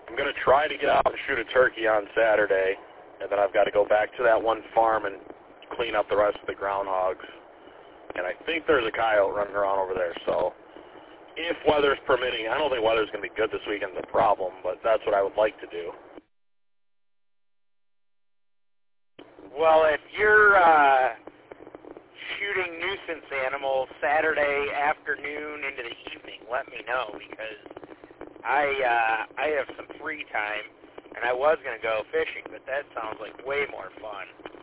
I'm going to try to get out and shoot a turkey on Saturday, and then I've got to go back to that one farm and clean up the rest of the groundhogs. And I think there's a coyote running around over there, so if weather's permitting, I don't think weather's going to be good this weekend, the problem, but that's what I would like to do. Well, if you're shooting nuisance animals Saturday afternoon into the evening, let me know, because I have some free time, and I was going to go fishing, but that sounds like way more fun.